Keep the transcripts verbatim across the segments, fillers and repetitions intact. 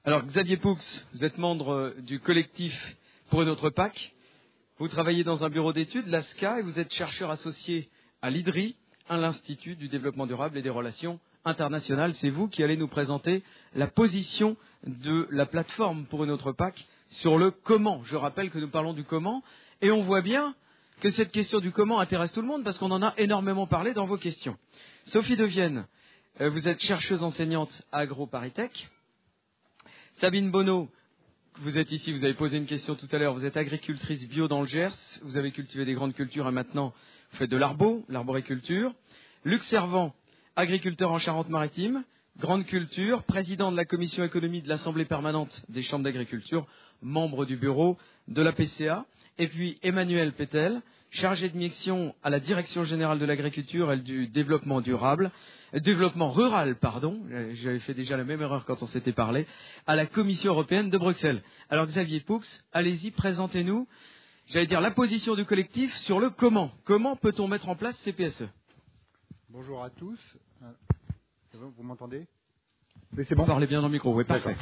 Alors, Xavier Poux, vous êtes membre du collectif Pour une autre P A C. Vous travaillez dans un bureau d'études, l'A S C A, et vous êtes chercheur associé à l'I D R I, à l'Institut du développement durable et des relations internationales. C'est vous qui allez nous présenter la position de la plateforme Pour une autre P A C sur le comment. Je rappelle que nous parlons du comment, et on voit bien que cette question du comment intéresse tout le monde parce qu'on en a énormément parlé dans vos questions. Sophie Devienne, vous êtes chercheuse enseignante à AgroParisTech. Sabine Bonneau, vous êtes ici, vous avez posé une question tout à l'heure, vous êtes agricultrice bio dans le Gers, vous avez cultivé des grandes cultures et maintenant vous faites de l'arbo, l'arboriculture. Luc Servant, agriculteur en Charente-Maritime, grande culture, président de la commission économie de l'Assemblée permanente des chambres d'agriculture, membre du bureau de la P C A. Et puis Emmanuel Pétel, chargé de mission à la Direction générale de l'agriculture et du développement durable, euh, développement rural, pardon, j'avais fait déjà la même erreur quand on s'était parlé, à la Commission européenne de Bruxelles. Alors Xavier Poux, allez-y, présentez-nous, j'allais dire la position du collectif sur le comment. Comment peut-on mettre en place ces P S E? Bonjour à tous. C'est bon, vous m'entendez? Oui, c'est bon. Vous parlez bien dans le micro, oui, parfait.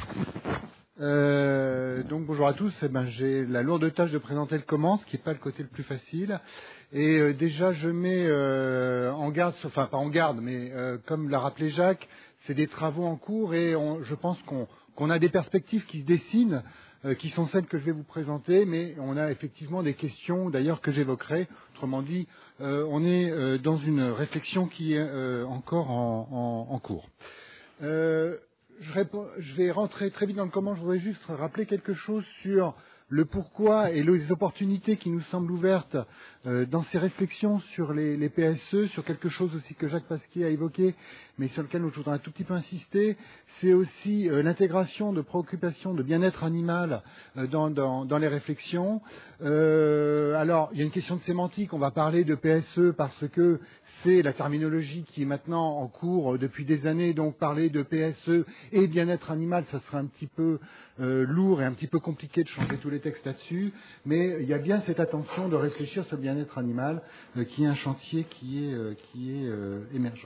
Euh, donc bonjour à tous, eh ben, j'ai la lourde tâche de présenter le comment, ce qui n'est pas le côté le plus facile. Et euh, déjà je mets euh, en garde, enfin pas en garde, mais euh, comme l'a rappelé Jacques, c'est des travaux en cours et on, je pense qu'on qu'on a des perspectives qui se dessinent, euh, qui sont celles que je vais vous présenter, mais on a effectivement des questions d'ailleurs que j'évoquerai. Autrement dit, euh, on est euh, dans une réflexion qui est euh, encore en, en, en cours. Euh, Je, réponds, je vais rentrer très vite dans le comment. Je voudrais juste rappeler quelque chose sur le pourquoi et les opportunités qui nous semblent ouvertes euh, dans ces réflexions sur les, les P S E, sur quelque chose aussi que Jacques Pasquier a évoqué, mais sur lequel je voudrais un tout petit peu insister. C'est aussi euh, l'intégration de préoccupations de bien-être animal euh, dans, dans, dans les réflexions. Euh, alors, il y a une question de sémantique. On va parler de P S E parce que c'est la terminologie qui est maintenant en cours depuis des années. Donc, parler de P S E et bien-être animal, ça serait un petit peu euh, lourd et un petit peu compliqué de changer tous les textes là-dessus. Mais il y a bien cette attention de réfléchir sur le bien-être animal euh, qui est un chantier qui est, euh, qui est euh, émergent.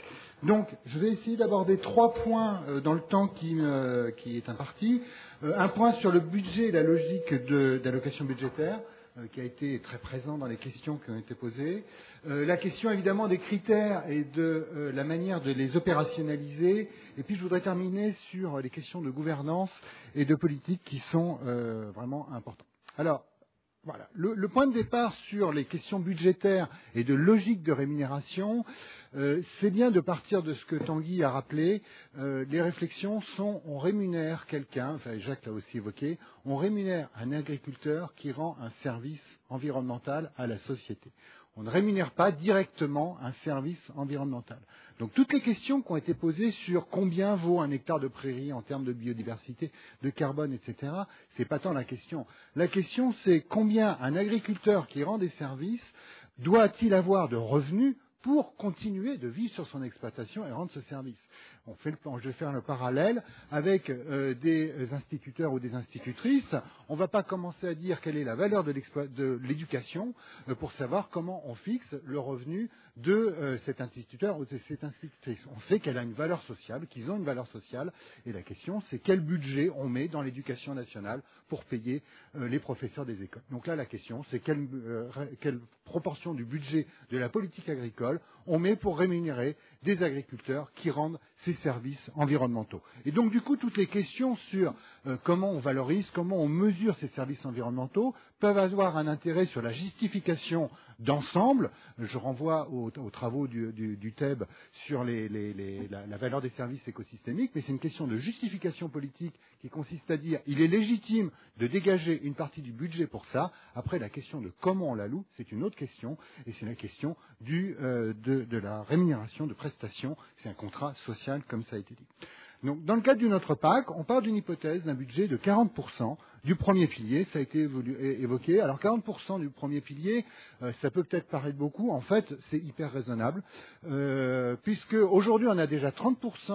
Donc, je vais essayer d'aborder trois points euh, dans le temps qui, euh, qui est imparti. Euh, un point sur le budget et la logique de, d'allocation budgétaire, euh, qui a été très présent dans les questions qui ont été posées. Euh, la question, évidemment, des critères et de euh, la manière de les opérationnaliser. Et puis, je voudrais terminer sur les questions de gouvernance et de politique qui sont euh, vraiment importantes. Alors, voilà. Le, le point de départ sur les questions budgétaires et de logique de rémunération, euh, c'est bien de partir de ce que Tanguy a rappelé. Euh, les réflexions sont, on rémunère quelqu'un, enfin Jacques l'a aussi évoqué, on rémunère un agriculteur qui rend un service environnemental à la société. On ne rémunère pas directement un service environnemental. Donc toutes les questions qui ont été posées sur combien vaut un hectare de prairie en termes de biodiversité, de carbone, et cetera, c'est pas tant la question. La question, c'est combien un agriculteur qui rend des services doit-il avoir de revenus pour continuer de vivre sur son exploitation et rendre ce service. On fait le, je vais faire le parallèle avec euh, des instituteurs ou des institutrices. On ne va pas commencer à dire quelle est la valeur de, de l'éducation euh, pour savoir comment on fixe le revenu de euh, cet instituteur ou de cette institutrice. On sait qu'elle a une valeur sociale, qu'ils ont une valeur sociale, et la question c'est quel budget on met dans l'éducation nationale pour payer euh, les professeurs des écoles. Donc là la question c'est quelle, euh, quelle proportion du budget de la politique agricole on met pour rémunérer des agriculteurs qui rendent ces services environnementaux. Et donc du coup, toutes les questions sur euh, comment on valorise, comment on mesure ces services environnementaux peuvent avoir un intérêt sur la justification d'ensemble. Je renvoie aux, aux travaux du, du, du T E B sur les, les, les, la, la valeur des services écosystémiques, mais c'est une question de justification politique qui consiste à dire il est légitime de dégager une partie du budget pour ça. Après, la question de comment on l'alloue, c'est une autre question, et c'est la question du, euh, de, de la rémunération de prestations. C'est un contrat social, comme ça a été dit. Donc, dans le cadre d'une autre P A C, on part d'une hypothèse d'un budget de quarante pour cent du premier pilier, ça a été évoqué. Alors quarante pour cent du premier pilier, euh, ça peut peut-être paraître beaucoup, en fait c'est hyper raisonnable, euh, puisque aujourd'hui on a déjà trente pour cent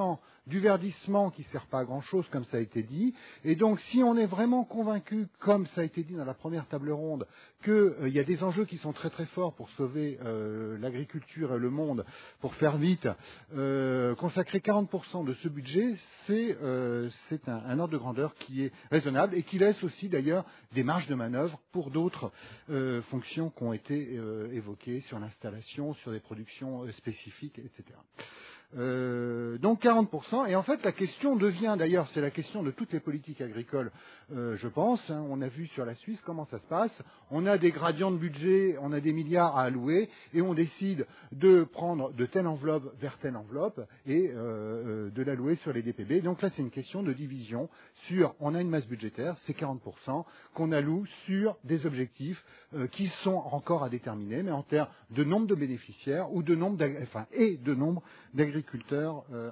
du verdissement qui ne sert pas à grand-chose, comme ça a été dit. Et donc, si on est vraiment convaincu, comme ça a été dit dans la première table ronde, qu'il euh, y a des enjeux qui sont très très forts pour sauver euh, l'agriculture et le monde, pour faire vite, euh, consacrer quarante pour cent de ce budget, c'est euh, c'est un, un ordre de grandeur qui est raisonnable et qui laisse aussi d'ailleurs des marges de manœuvre pour d'autres euh, fonctions qui ont été euh, évoquées sur l'installation, sur des productions euh, spécifiques, et cetera. Euh, donc quarante pour cent. Et en fait, la question devient, d'ailleurs, c'est la question de toutes les politiques agricoles, euh, je pense. Hein, on a vu sur la Suisse comment ça se passe. On a des gradients de budget, on a des milliards à allouer, et on décide de prendre de telle enveloppe vers telle enveloppe et euh, de l'allouer sur les D P B. Donc là, c'est une question de division sur, on a une masse budgétaire, c'est quarante pour cent, qu'on alloue sur des objectifs euh, qui sont encore à déterminer, mais en termes de nombre de bénéficiaires ou de nombre, enfin, et de nombre d'agriculteurs agriculteurs euh,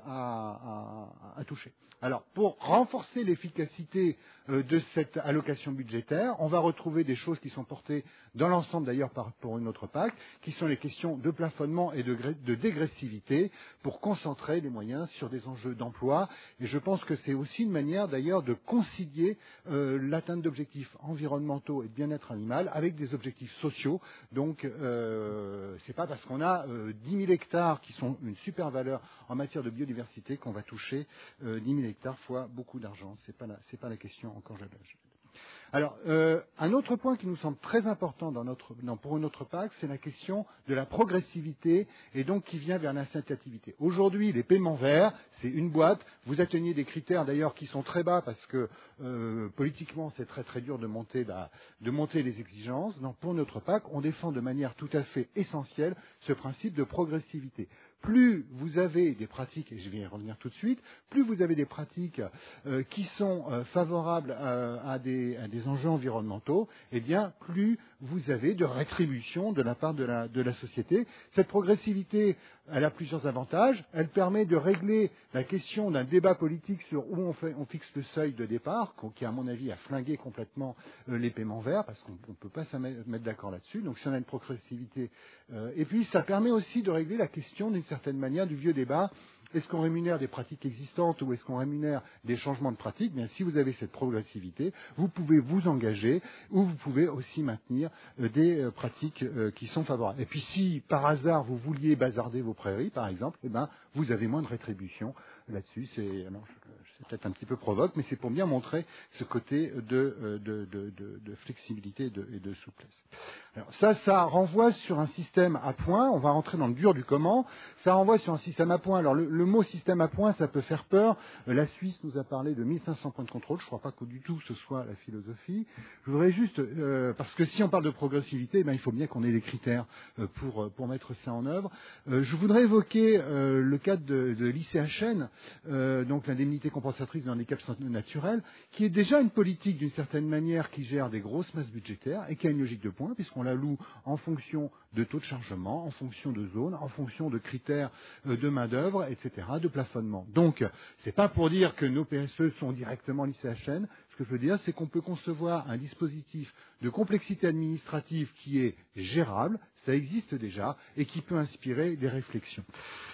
à, à, à toucher. Alors, pour renforcer l'efficacité euh, de cette allocation budgétaire, on va retrouver des choses qui sont portées dans l'ensemble d'ailleurs par, pour une autre P A C, qui sont les questions de plafonnement et de, de dégressivité pour concentrer les moyens sur des enjeux d'emploi. Et je pense que c'est aussi une manière d'ailleurs de concilier euh, l'atteinte d'objectifs environnementaux et de bien-être animal avec des objectifs sociaux. Donc, euh, c'est pas parce qu'on a euh, dix mille hectares qui sont une super valeur en matière de biodiversité qu'on va toucher euh, dix mille hectares fois beaucoup d'argent. C'est pas la, c'est pas la question encore. Je, je... Alors, euh, un autre point qui nous semble très important dans notre, dans, pour une autre P A C, c'est la question de la progressivité et donc qui vient vers l'incitativité. Aujourd'hui, les paiements verts, c'est une boîte. Vous atteignez des critères d'ailleurs qui sont très bas parce que euh, politiquement, c'est très très dur de monter, la, de monter les exigences. Donc, pour notre P A C, on défend de manière tout à fait essentielle ce principe de progressivité. Plus vous avez des pratiques, et je vais y revenir tout de suite, plus vous avez des pratiques euh, qui sont euh, favorables euh, à, des, à des enjeux environnementaux, eh bien, plus vous avez de rétribution de la part de la, de la société. Cette progressivité, elle a plusieurs avantages. Elle permet de régler la question d'un débat politique sur où on, fait, on fixe le seuil de départ, qui, à mon avis, a flingué complètement euh, les paiements verts, parce qu'on ne peut pas se mettre d'accord là-dessus. Donc, si on a une progressivité... Euh, et puis, ça permet aussi de régler la question d'une certaine manière du vieux débat. Est-ce qu'on rémunère des pratiques existantes ou est-ce qu'on rémunère des changements de pratiques? Bien, si vous avez cette progressivité, vous pouvez vous engager ou vous pouvez aussi maintenir euh, des euh, pratiques euh, qui sont favorables. Et puis, si par hasard vous vouliez bazarder vos prairies, par exemple, eh ben, vous avez moins de rétribution là-dessus. C'est, alors, c'est peut-être un petit peu provoque, mais c'est pour bien montrer ce côté de, de, de, de, de flexibilité et de, et de souplesse. Alors, ça, ça renvoie sur un système à points. On va rentrer dans le dur du comment. Ça renvoie sur un système à points. Alors, le, le mot système à points, ça peut faire peur. Euh, la Suisse nous a parlé de mille cinq cents points de contrôle. Je ne crois pas que du tout ce soit la philosophie. Je voudrais juste, euh, parce que si on parle de progressivité, ben, il faut bien qu'on ait des critères euh, pour, pour mettre ça en œuvre. Euh, je voudrais évoquer euh, le cadre de, de l'I C H N, euh, donc l'indemnité compensatrice d'un handicap naturel, qui est déjà une politique d'une certaine manière qui gère des grosses masses budgétaires et qui a une logique de points, puisqu'on la loue en fonction de taux de chargement, en fonction de zones, en fonction de critères euh, de main-d'œuvre, et cetera, de plafonnement. Donc, c'est pas pour dire que nos P S E sont directement l'I C H N. Ce que je veux dire, c'est qu'on peut concevoir un dispositif de complexité administrative qui est gérable, ça existe déjà, et qui peut inspirer des réflexions.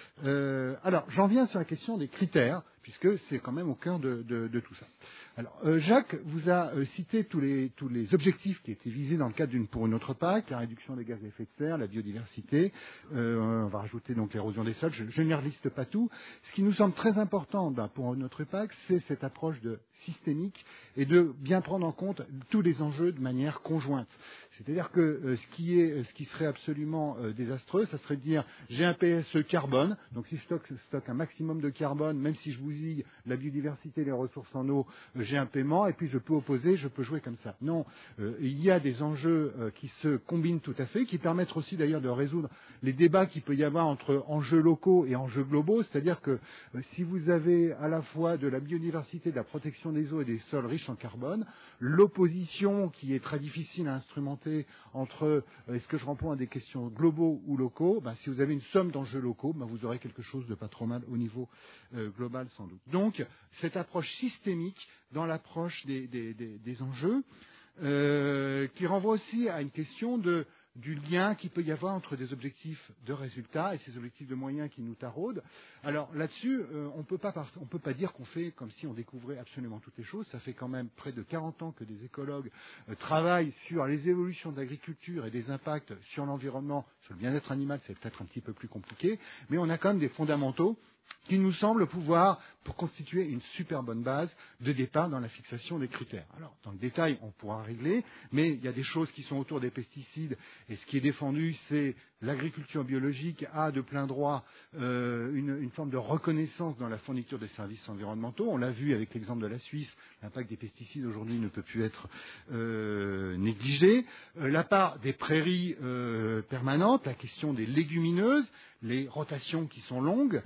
Euh, alors, j'en viens sur la question des critères, puisque c'est quand même au cœur de, de, de tout ça. Alors, euh, Jacques vous a euh, cité tous les, tous les objectifs qui étaient visés dans le cadre d'une pour une autre P A C, la réduction des gaz à effet de serre, la biodiversité, euh, on va rajouter donc l'érosion des sols, je, je ne liste pas tout. Ce qui nous semble très important ben, pour notre P A C, c'est cette approche de systémique et de bien prendre en compte tous les enjeux de manière conjointe. C'est-à-dire que euh, ce, qui est, ce qui serait absolument euh, désastreux, ça serait de dire j'ai un P S E carbone, donc si je stocke, stocke un maximum de carbone, même si je bousille la biodiversité et les ressources en eau, euh, j'ai un paiement, et puis je peux opposer, je peux jouer comme ça. Non, euh, il y a des enjeux euh, qui se combinent tout à fait, qui permettent aussi d'ailleurs de résoudre les débats qu'il peut y avoir entre enjeux locaux et enjeux globaux, c'est-à-dire que euh, si vous avez à la fois de la biodiversité, de la protection des eaux et des sols riches en carbone, l'opposition qui est très difficile à instrumenter entre euh, est-ce que je réponds à des questions globaux ou locaux, ben, si vous avez une somme d'enjeux locaux, ben, vous aurez quelque chose de pas trop mal au niveau euh, global sans doute. Donc cette approche systémique dans l'approche des, des, des, des enjeux euh, qui renvoie aussi à une question de du lien qu'il peut y avoir entre des objectifs de résultats et ces objectifs de moyens qui nous taraudent. Alors là-dessus, euh, on peut pas part... on peut pas dire qu'on fait comme si on découvrait absolument toutes les choses. Ça fait quand même près de quarante ans que des écologues euh, travaillent sur les évolutions de l'agriculture et des impacts sur l'environnement, sur le bien-être animal. C'est peut-être un petit peu plus compliqué, mais on a quand même des fondamentaux qui nous semblent pouvoir pour constituer une super bonne base de départ dans la fixation des critères. Alors, dans le détail, on pourra régler, mais il y a des choses qui sont autour des pesticides, et ce qui est défendu, c'est l'agriculture biologique a de plein droit euh, une, une forme de reconnaissance dans la fourniture des services environnementaux. On l'a vu avec l'exemple de la Suisse, l'impact des pesticides aujourd'hui ne peut plus être euh, négligé. Euh, la part des prairies euh, permanentes, la question des légumineuses, les rotations qui sont longues,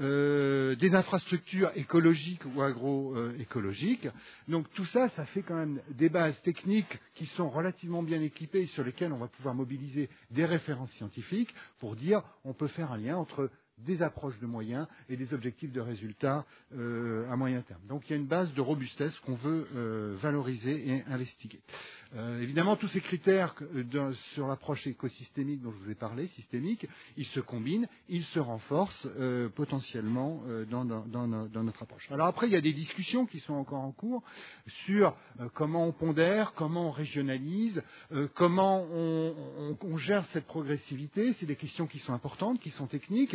euh, des infrastructures écologiques ou agroécologiques. Donc tout ça, ça fait quand même des bases techniques qui sont relativement bien équipées et sur lesquelles on va pouvoir mobiliser des références scientifiques pour dire on peut faire un lien entre des approches de moyens et des objectifs de résultats euh, à moyen terme. Donc il y a une base de robustesse qu'on veut euh, valoriser et investiguer. Euh, évidemment, tous ces critères de, sur l'approche écosystémique dont je vous ai parlé, systémique, ils se combinent, ils se renforcent euh, potentiellement euh, dans, dans, dans, dans notre approche. Alors après, il y a des discussions qui sont encore en cours sur euh, comment on pondère, comment on régionalise, euh, comment on, on, on gère cette progressivité. C'est des questions qui sont importantes, qui sont techniques,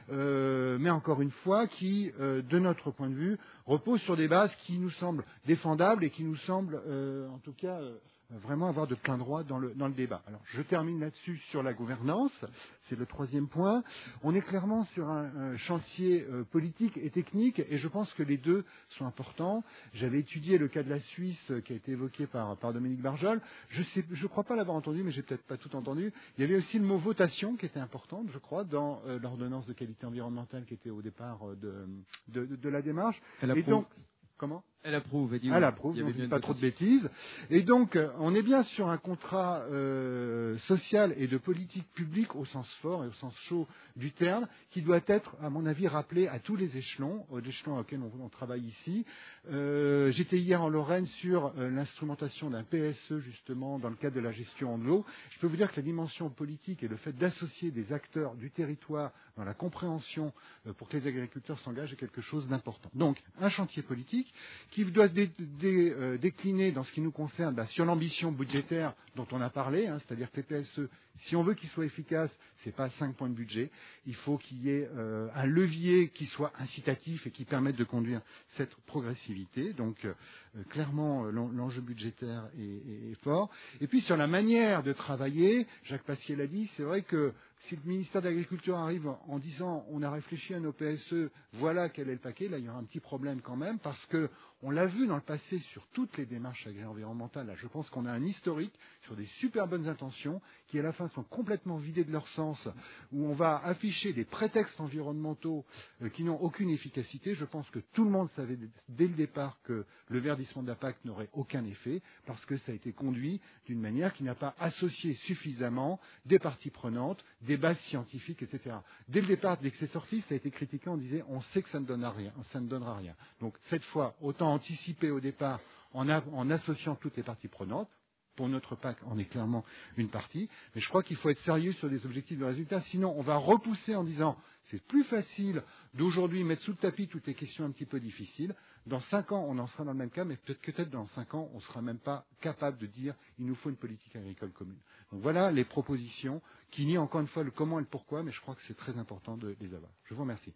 euh, mais encore une fois, qui, euh, de notre point de vue, reposent sur des bases qui nous semblent défendables et qui nous semblent, euh, en tout cas, euh, vraiment avoir de plein droit dans le, dans le débat. Alors, je termine là-dessus sur la gouvernance. C'est le troisième point. On est clairement sur un, un chantier euh, politique et technique, et je pense que les deux sont importants. J'avais étudié le cas de la Suisse euh, qui a été évoqué par, par Dominique Barjol. Je ne je crois pas l'avoir entendu, mais j'ai peut-être pas tout entendu. Il y avait aussi le mot votation qui était importante, je crois, dans euh, l'ordonnance de qualité environnementale qui était au départ euh, de, de, de, de la démarche. Elle et donc, comment Elle approuve, elle dit Elle oui. approuve, Il y on avait ne bien dit pas une trop de votation. bêtises. Et donc, on est bien sur un contrat euh, social et de politique publique au sens fort et au sens chaud du terme, qui doit être, à mon avis, rappelé à tous les échelons, aux échelons auxquels on, on travaille ici. Euh, J'étais hier en Lorraine sur euh, l'instrumentation d'un P S E, justement, dans le cadre de la gestion de l'eau. Je peux vous dire que la dimension politique et le fait d'associer des acteurs du territoire dans la compréhension euh, pour que les agriculteurs s'engagent est quelque chose d'important. Donc, un chantier politique qui doit se dé, dé, euh, décliner dans ce qui nous concerne bah, sur l'ambition budgétaire dont on a parlé, hein, c'est-à-dire que les P S E, si on veut qu'ils soient efficaces, ce n'est pas cinq points de budget, il faut qu'il y ait euh, un levier qui soit incitatif et qui permette de conduire cette progressivité. Donc euh, clairement, l'enjeu budgétaire est, est, est fort. Et puis sur la manière de travailler, Jacques Passier l'a dit, c'est vrai que si le ministère de l'Agriculture arrive en disant on a réfléchi à nos P S E, voilà quel est le paquet, là il y aura un petit problème quand même, parce que on l'a vu dans le passé sur toutes les démarches agri-environnementales. Là, je pense qu'on a un historique sur des super bonnes intentions qui à la fin sont complètement vidées de leur sens, où on va afficher des prétextes environnementaux euh, qui n'ont aucune efficacité. Je pense que tout le monde savait dès le départ que le verdissement de la P A C n'aurait aucun effet, parce que ça a été conduit d'une manière qui n'a pas associé suffisamment des parties prenantes, des bases scientifiques, et cetera. Dès le départ, dès que c'est sorti, ça a été critiqué, on disait on sait que ça ne donnera rien, ça ne donnera rien. Donc cette fois, autant anticiper au départ en, a, en associant toutes les parties prenantes. Pour notre P A C, on est clairement une partie, mais je crois qu'il faut être sérieux sur des objectifs de résultats, sinon on va repousser en disant c'est plus facile d'aujourd'hui mettre sous le tapis toutes les questions un petit peu difficiles. Dans cinq ans, on en sera dans le même cas, mais peut-être que peut-être dans cinq ans, on ne sera même pas capable de dire il nous faut une politique agricole commune. Donc voilà les propositions qui nient encore une fois le comment et le pourquoi, mais je crois que c'est très important de les avoir. Je vous remercie.